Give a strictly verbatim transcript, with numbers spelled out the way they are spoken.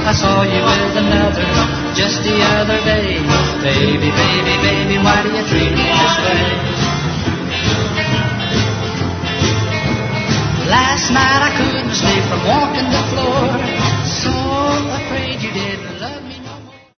I saw you with another just the other day. Baby, baby, baby, why do you treat me this way? Last night I couldn't sleep from walking the floor, so afraid you didn't love me.